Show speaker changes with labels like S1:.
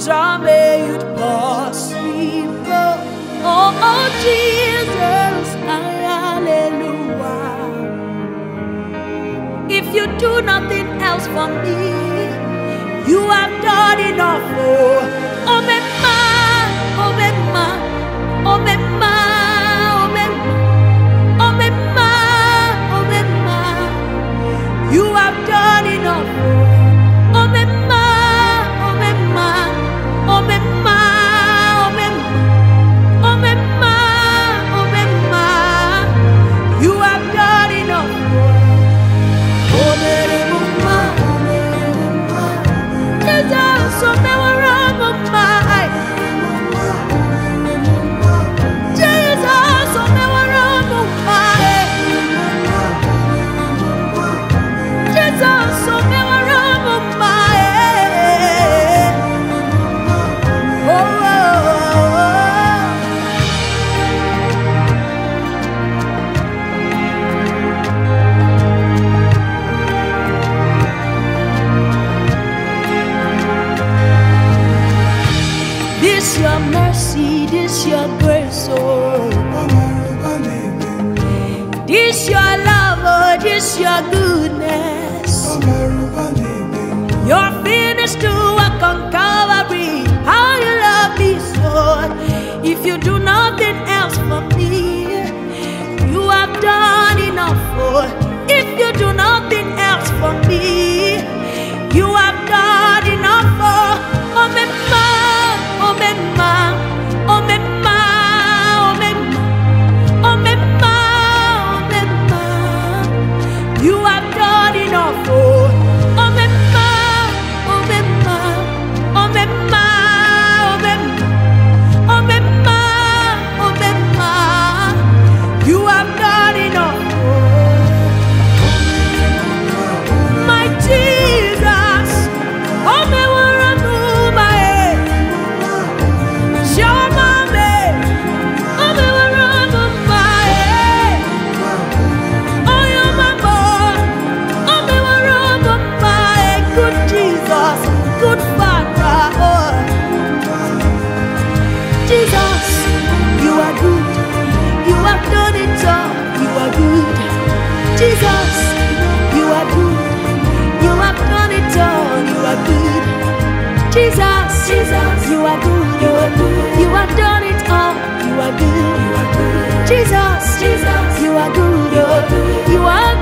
S1: things are made possible. Oh, Jesus, hallelujah. If you do nothing else for me, you have done enough. Oh, Mema, oh, Mema, oh, Mema, oh, Mema, oh, Mema, oh, Mema. You have done enough. Oh, Mema, oh, Mema, oh, Mema, oh, Mema, oh, Mema, oh, Mema. You have done enough. Oh, Mema, Jesus, oh, Mema, oh, Mema. Jesus, oh, Mema, oh, Mema. Jesus, oh, Mema, oh, Mema. This your mercy, this your grace, oh. This your love, oh, this your goodness. Your finished to work on Calvary. How you love me so. If you do nothing else for me, you have done enough. Oh. If you do nothing else for me, you have done enough. Oh, oh, Mema, oh, Mema, oh, Mema, oh, Mema, oh, Mema, oh, Mema. You have done enough. Oh, oh, Mema, oh, Mema, oh, Mema, oh, Mema, oh, Mema, oh, Mema. You have done enough. My Jesus, oh, me will remove my head. Show my way, oh, me will remove my head. Oh, you're my boy, oh, me will remove my head. Good Jesus, good Father, oh. Jesus, you are good, you have done it all, you are good. Jesus, you are good, you have done it all, you are good. Jesus, Jesus, you are good, you have done it all, you are good. Jesus, Jesus, you are good, you are